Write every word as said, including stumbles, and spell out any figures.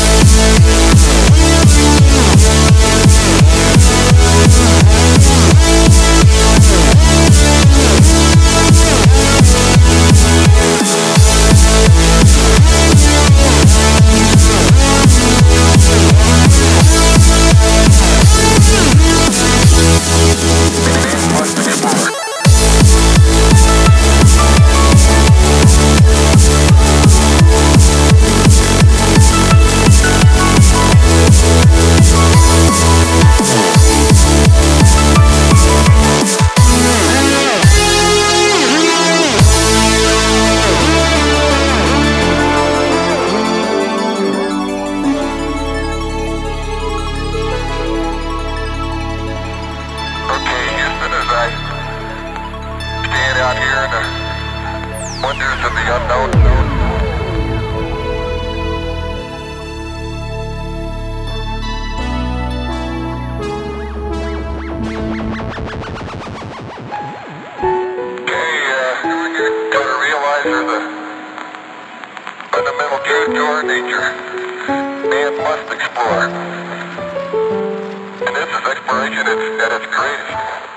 Out here in the wonders of the unknown. Okay, uh, you gotta realize there's a fundamental truth to our nature. Man must explore. And this is exploration at its, at its greatest.